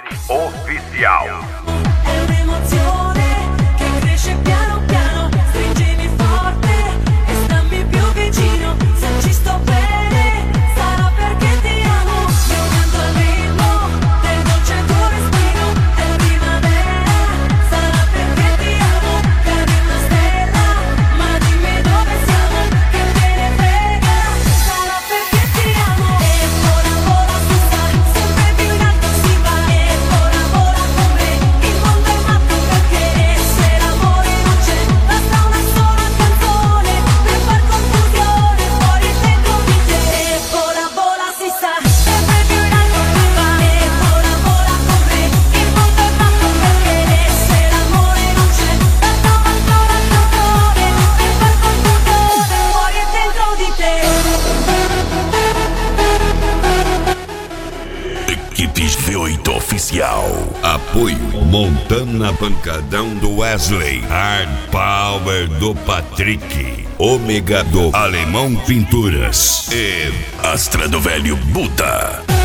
Oficial. È un'emozione che cresce piano piano, stringimi forte e stammi più vicino. Se ci sto bene sarà perché ti amo. Io canto al ritmo del dolce tuo respiro. È primavera, sarà perché ti amo. Cadi una stella, ma dimmi dove siamo, che te ne frega. Sarà perché ti amo. E vola vola su sai, sempre più in alto si va. E vola vola con me, il mondo è matto perché se l'amore non c'è, basta una sola canzone per far confusione fuori e dentro di te. E vola vola si sa, sempre più in alto si va. E vola vola con me, il mondo è matto perché se l'amore non c'è, basta una sola canzone per far confusione fuori e dentro di te. Equipe V8 Oficial. Apoio Montana Pancadão do Wesley. Hard Power do Patrick. Ômega do Alemão Pinturas. E Astra do Velho Buda.